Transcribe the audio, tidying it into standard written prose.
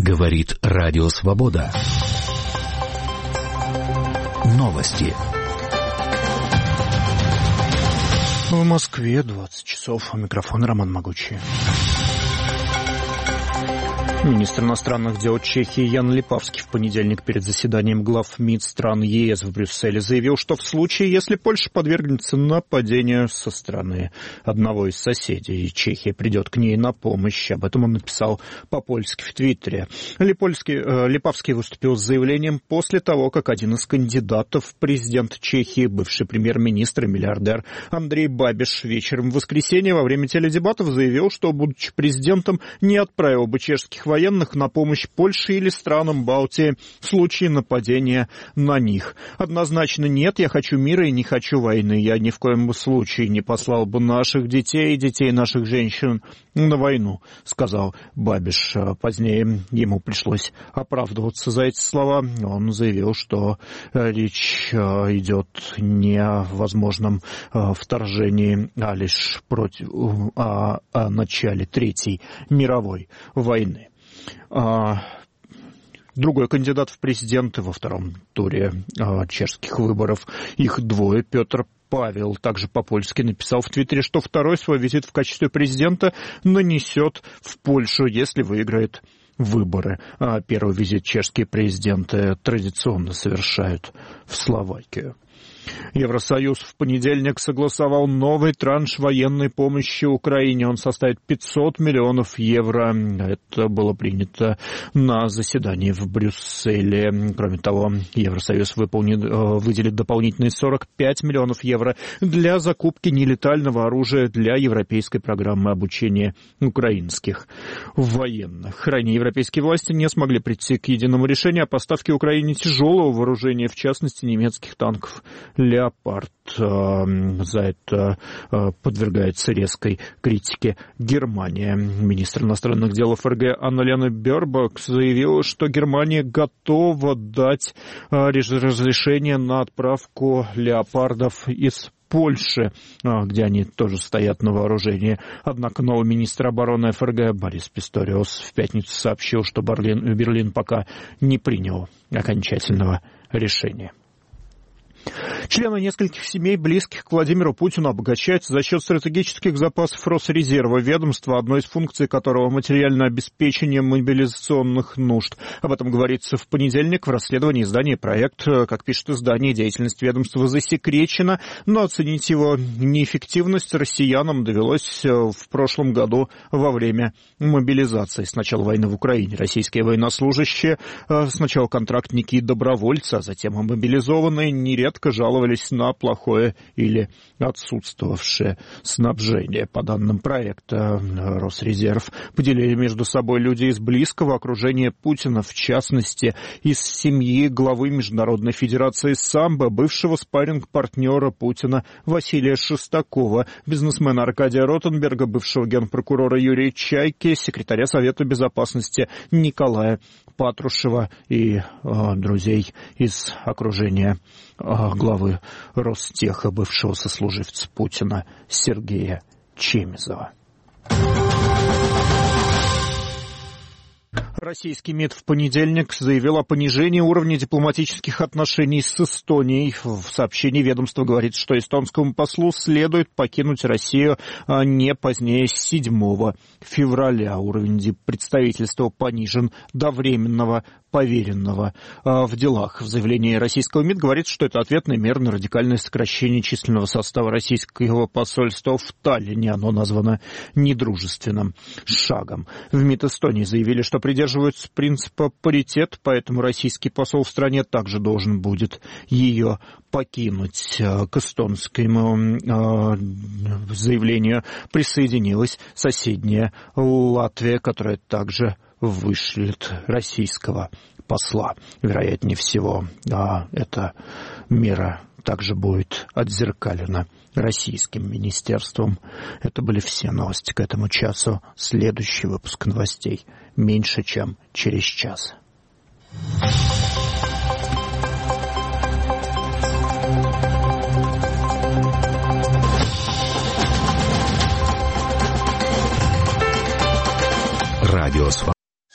Говорит Радио Свобода. Новости. В Москве 20 часов. У микрофона Роман Могучий. Министр иностранных дел Чехии Ян Липавский в понедельник перед заседанием глав МИД стран ЕС в Брюсселе заявил, что в случае, если Польша подвергнется нападению со стороны одного из соседей, Чехия придет к ней на помощь. Об этом он написал по-польски в Твиттере. Липавский выступил с заявлением после того, как один из кандидатов в президент Чехии, бывший премьер-министр и миллиардер Андрей Бабиш, вечером в воскресенье во время теледебатов заявил, что, будучи президентом, не отправил бы чешских военных на помощь Польше или странам Балтии в случае нападения на них. Однозначно нет, я хочу мира и не хочу войны. Я ни в коем случае не послал бы наших детей и детей наших женщин на войну, сказал Бабиш. Позднее ему пришлось оправдываться за эти слова. Он заявил, что речь идет не о возможном вторжении, а лишь о начале Третьей мировой войны. Другой кандидат в президенты во втором туре чешских выборов, их двое, Петр Павел, также по-польски написал в Твиттере, что второй свой визит в качестве президента нанесет в Польшу, если выиграет выборы. Первый визит чешские президенты традиционно совершают в Словакию. Евросоюз в понедельник согласовал новый транш военной помощи Украине. Он составит 500 миллионов евро. Это было принято на заседании в Брюсселе. Кроме того, Евросоюз выделит дополнительные 45 миллионов евро для закупки нелетального оружия для европейской программы обучения украинских военных. Ранее европейские власти не смогли прийти к единому решению о поставке Украине тяжелого вооружения, в частности, немецких танков «Леопард». За это подвергается резкой критике Германия. Министр иностранных дел ФРГ Анна-Лена Бёрбок заявила, что Германия готова дать разрешение на отправку «Леопардов» из Польши, где они тоже стоят на вооружении. Однако новый министр обороны ФРГ Борис Писториус в пятницу сообщил, что Берлин пока не принял окончательного решения. Члены нескольких семей, близких к Владимиру Путину, обогащаются за счет стратегических запасов Росрезерва, ведомства, одной из функций которого материальное обеспечение мобилизационных нужд. Об этом говорится в понедельник в расследовании издания «Проект». Как пишет издание, деятельность ведомства засекречена, но оценить его неэффективность россиянам довелось в прошлом году во время мобилизации. С начала войны в Украине российские военнослужащие, сначала контрактники и добровольцы, а затем и мобилизованные, нередко жаловались на плохое или отсутствовавшее снабжение. По данным проекта, Росрезерв поделили между собой люди из близкого окружения Путина, в частности, из семьи главы Международной Федерации самбо, бывшего спарринг-партнера Путина Василия Шестакова, бизнесмена Аркадия Ротенберга, бывшего генпрокурора Юрия Чайки, секретаря Совета Безопасности Николая Патрушева и друзей из окружения главы Ростеха, бывшего сослуживца Путина Сергея Чемизова. Российский МИД в понедельник заявил о понижении уровня дипломатических отношений с Эстонией. В сообщении ведомства говорится, что эстонскому послу следует покинуть Россию не позднее 7 февраля. Уровень представительства понижен до временного поверенного в делах. В заявлении российского МИД говорится, что это ответная мера на радикальное сокращение численного состава российского посольства в Таллине. Оно названо недружественным шагом. В МИД Эстонии заявили, что придерживаются принципа паритет, поэтому российский посол в стране также должен будет ее покинуть. К эстонскому заявлению присоединилась соседняя Латвия, которая также вышлет российского посла. Вероятнее всего, эта мера также будет отзеркалена российским министерством. Это были все новости к этому часу. Следующий выпуск новостей меньше, чем через час. Радио Свобода.